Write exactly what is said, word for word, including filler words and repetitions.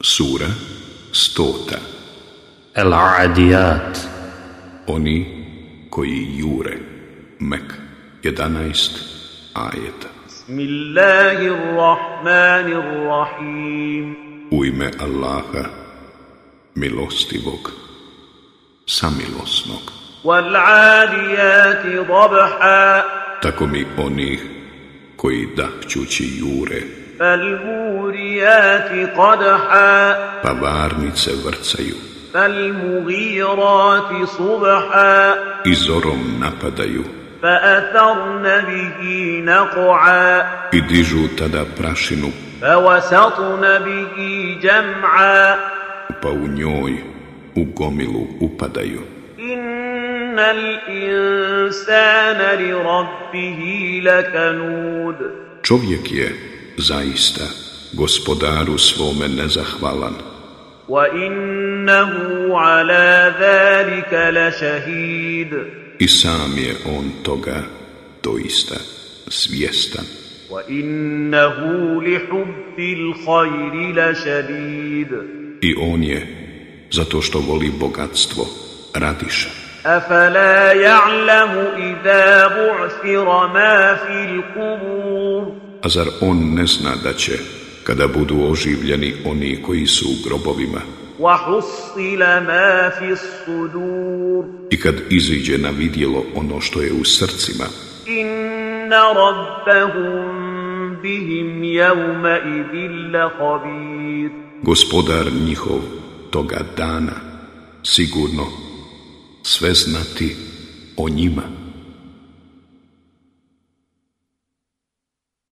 Sura stota. Al-Adiyat. Oni koji jure. Mek, jedanaest ajeta. Bismillahirrahmanirrahim. U ime Allaha, milostivog, samilosnog. Wal-adiyati dabha. Tako mi onih koji dahćući jure, Fal-murijati qadha. pa varnice vrcaju, Fal-mugirati subha. i zorom napadaju, Fa'atharna bihi naq'a. i dižu tada prašinu, Fawasatna bihi jam'a. pa u njoj u gomilu upadaju. Innal insana li rabbihi lakanud. Čovjek je zaista gospodaru svome nezahvalan, Wa innahu ala dhalika lashahid. i sam je on toga doista svjestan. Wa innahu li hubbil khayri lashadid. I on je, zato što voli bogatstvo, radiša. Afala ya'lamu idha bu'thira ma fil qubur. A zar on ne zna da će, kada budu oživljeni oni koji su u grobovima, Wa hussila ma fis sudur. i kad iziđe na vidjelo ono što je u srcima, Inna rabbahum bihim yawma idhin lakhabir. gospodar njihov toga dana sigurno sve znati o njima.